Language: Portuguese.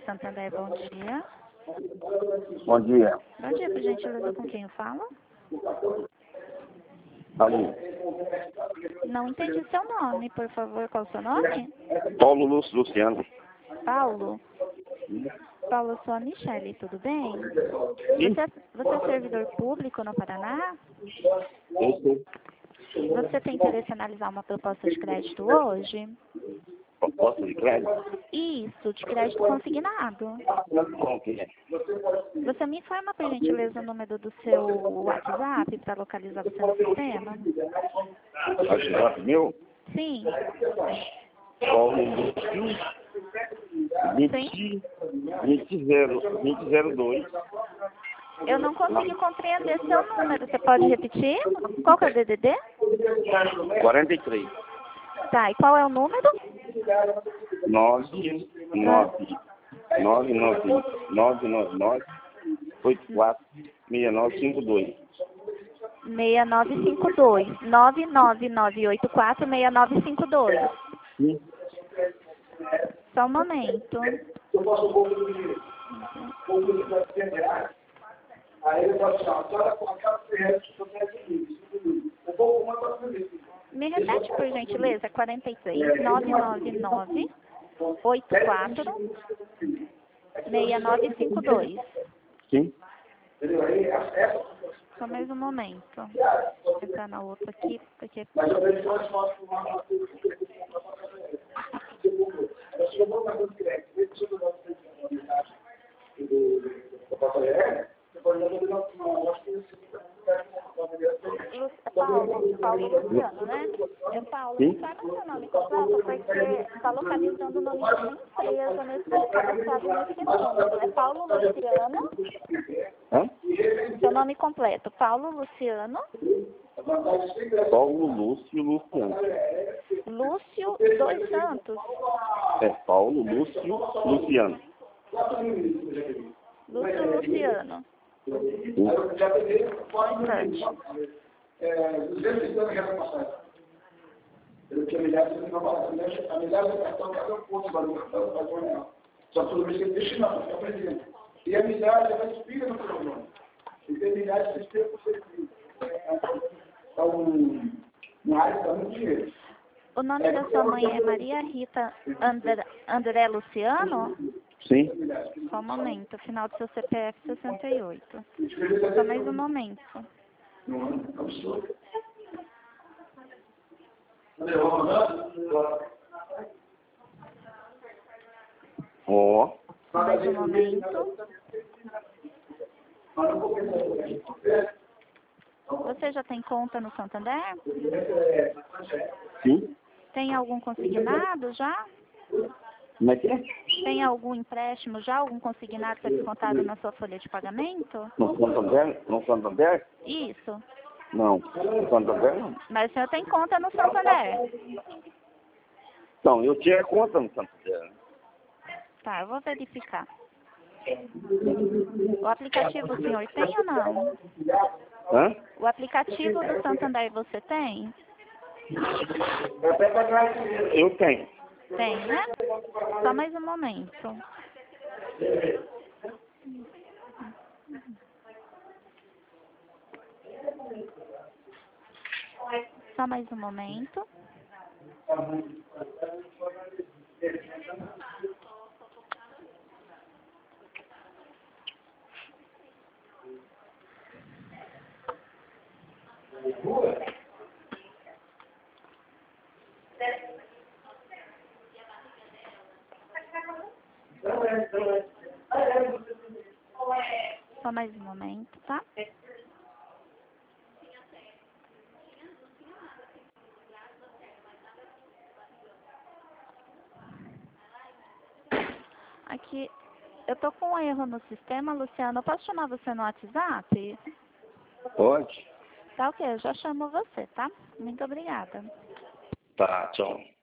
Santander, bom dia. Bom dia. Bom dia, por gentileza, com quem eu falo? Alô. Não entendi seu nome, por favor. Qual é o seu nome? Paulo Luciano. Paulo? Paulo, eu sou a Michele, tudo bem? Sim. Você é servidor público no Paraná? Eu sou. Você tem interesse em analisar uma proposta de crédito hoje? Proposta de crédito? Isso, de crédito consignado. Como que é? Você me informa, por gentileza, o número do seu WhatsApp para localizar você no sistema? WhatsApp meu? Sim. Paulo Luciano. 2002. Eu não consegui compreender seu número. Você pode repetir? Qual que é o DDD? 43. Tá, e qual é o número? 999846952. 6952. 999846952. Sim. Só um momento. Me repete, por gentileza, 43 999 84 6952. Sim. Só mais um momento. Vou entrar na outra aqui, porque... Paulo Luciano, né? É Paulo, Sim. me fala seu nome completo, porque está localizando o nome de uma empresa cadastrado nesse número. É Paulo Luciano? Hã? Seu nome completo, Paulo Luciano. Paulo Luciano. Lúcio dos Santos. É Paulo Luciano. Lúcio Luciano. Sim. Só um instante. E a milhagem ela inspira no programa. E tem milhagem que inspira por ser filho. Então, uma área que dá muito dinheiro. O nome da sua mãe é Maria Rita André Luciano? Sim. Só um momento, final do seu CPF 68. Só mais um momento. Ó. Só mais um momento. Você já tem conta no Santander? Sim. Tem algum consignado já? Como é que é? Tem algum empréstimo já? Algum consignado que é descontado na sua folha de pagamento? No Santander? No Santander? Isso. Não. No Santander não. Mas o senhor tem conta no Santander? Não, eu tinha conta no Santander. Tá, eu vou verificar. O aplicativo o senhor tem ou não? Hã? O aplicativo do Santander você tem? Eu tenho. Tem, né? Só mais um momento. Só mais um momento. Só mais um momento, tá? Aqui, eu tô com um erro no sistema, Luciano. Eu posso chamar você no WhatsApp? Pode? Tá ok, eu já chamo você, tá? Muito obrigada. Tá, tchau.